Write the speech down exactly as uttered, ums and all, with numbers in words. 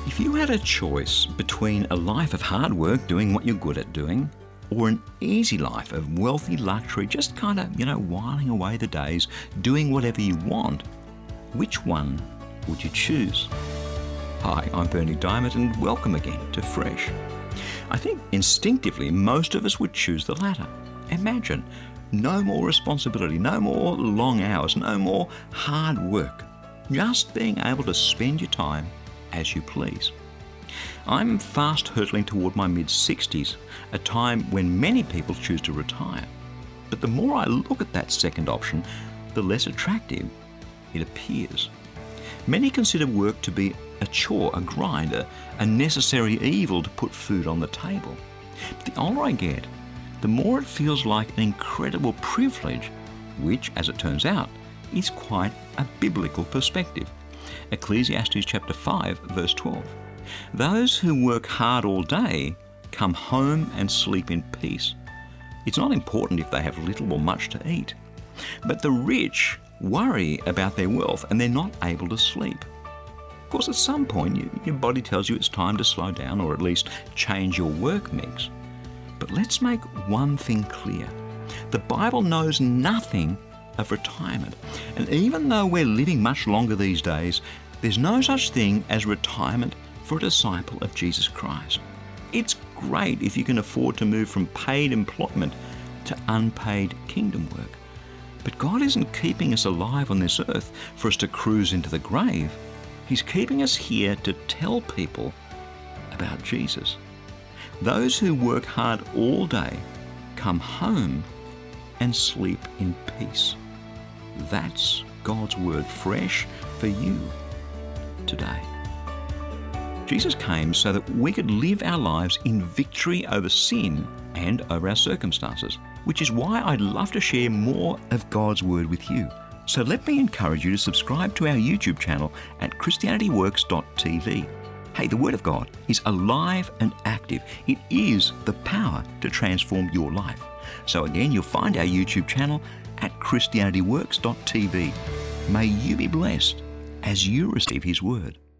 If you had a choice between a life of hard work doing what you're good at doing, or an easy life of wealthy luxury, just kind of, you know, whiling away the days, doing whatever you want, which one would you choose? Hi, I'm Berni Dymet and welcome again to Fresh. I think instinctively most of us would choose the latter. Imagine no more responsibility, no more long hours, no more hard work, just being able to spend your time as you please. I'm fast hurtling toward my mid-sixties, a time when many people choose to retire. But the more I look at that second option, the less attractive it appears. Many consider work to be a chore, a grind, a, a necessary evil to put food on the table. But the older I get, the more it feels like an incredible privilege, which, as it turns out, is quite a biblical perspective. Ecclesiastes chapter five, verse twelve. Those who work hard all day come home and sleep in peace. It's not important if they have little or much to eat. But the rich worry about their wealth and they're not able to sleep. Of course, at some point, you, your body tells you it's time to slow down or at least change your work mix. But let's make one thing clear. The Bible knows nothing of retirement. And even though we're living much longer these days, there's no such thing as retirement for a disciple of Jesus Christ. It's great if you can afford to move from paid employment to unpaid kingdom work. But God isn't keeping us alive on this earth for us to cruise into the grave. He's keeping us here to tell people about Jesus. Those who work hard all day come home and sleep in peace. That's God's word fresh for you today. Jesus came so that we could live our lives in victory over sin and over our circumstances, which is why I'd love to share more of God's word with you. So let me encourage you to subscribe to our YouTube channel at christianity works dot t v. Hey, the Word of God is alive and active. It is the power to transform your life. So again, you'll find our YouTube channel at christianity works dot t v. May you be blessed as you receive His Word.